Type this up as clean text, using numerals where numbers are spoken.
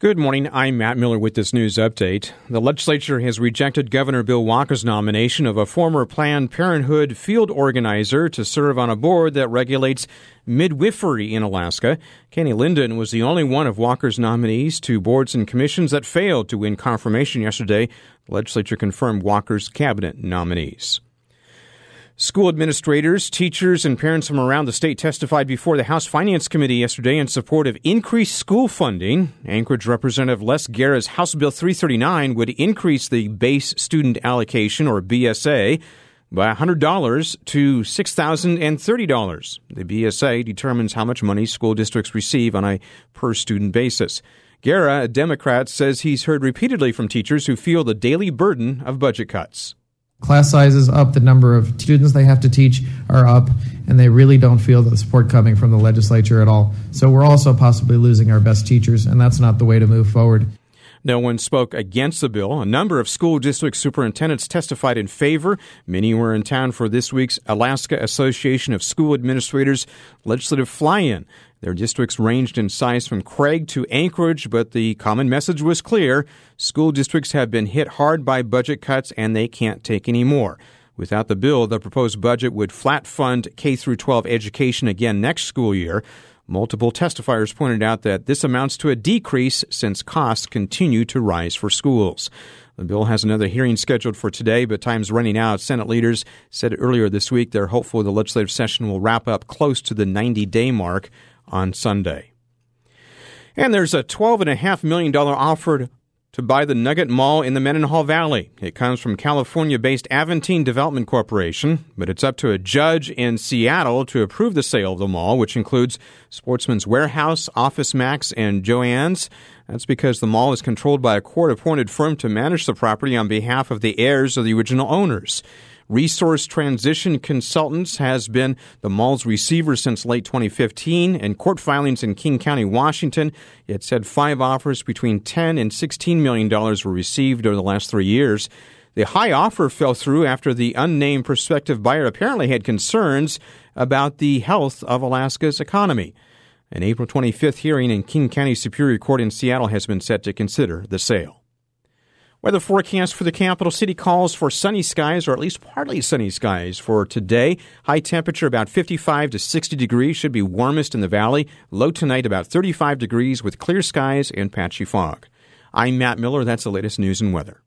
Good morning. I'm Matt Miller with this news update. The legislature has rejected Governor Bill Walker's nomination of a former Planned Parenthood field organizer to serve on a board that regulates midwifery in Alaska. Kenny Linden was the only one of Walker's nominees to boards and commissions that failed to win confirmation yesterday. The legislature confirmed Walker's cabinet nominees. School administrators, teachers, and parents from around the state testified before the House Finance Committee yesterday in support of increased school funding. Anchorage Representative Les Guerra's House Bill 339 would increase the base student allocation, or BSA, by $100 to $6,030. The BSA determines how much money school districts receive on a per-student basis. Guerra, a Democrat, says he's heard repeatedly from teachers who feel the daily burden of budget cuts. Class size is up, the number of students they have to teach are up, and they really don't feel the support coming from the legislature at all. So we're also possibly losing our best teachers, and that's not the way to move forward. No one spoke against the bill. A number of school district superintendents testified in favor. Many were in town for this week's Alaska Association of School Administrators legislative fly-in. Their districts ranged in size from Craig to Anchorage, but the common message was clear. School districts have been hit hard by budget cuts, and they can't take any more. Without the bill, the proposed budget would flat fund K-12 education again next school year. Multiple testifiers pointed out that this amounts to a decrease since costs continue to rise for schools. The bill has another hearing scheduled for today, but time's running out. Senate leaders said earlier this week they're hopeful the legislative session will wrap up close to the 90-day mark on Sunday. And there's a $12.5 million offer to buy the Nugget Mall in the Mendenhall Valley. It comes from California-based Aventine Development Corporation, but it's up to a judge in Seattle to approve the sale of the mall, which includes Sportsman's Warehouse, Office Max, and Joann's. That's because the mall is controlled by a court-appointed firm to manage the property on behalf of the heirs of the original owners. Resource Transition Consultants has been the mall's receiver since late 2015. In court filings in King County, Washington, it said 5 offers between $10 and $16 million were received over the last 3 years. The high offer fell through after the unnamed prospective buyer apparently had concerns about the health of Alaska's economy. An April 25th hearing in King County Superior Court in Seattle has been set to consider the sale. Weather forecast for the capital city calls for sunny skies, or at least partly sunny skies for today. High temperature about 55 to 60 degrees, should be warmest in the valley. Low tonight about 35 degrees with clear skies and patchy fog. I'm Matt Miller. That's the latest news and weather.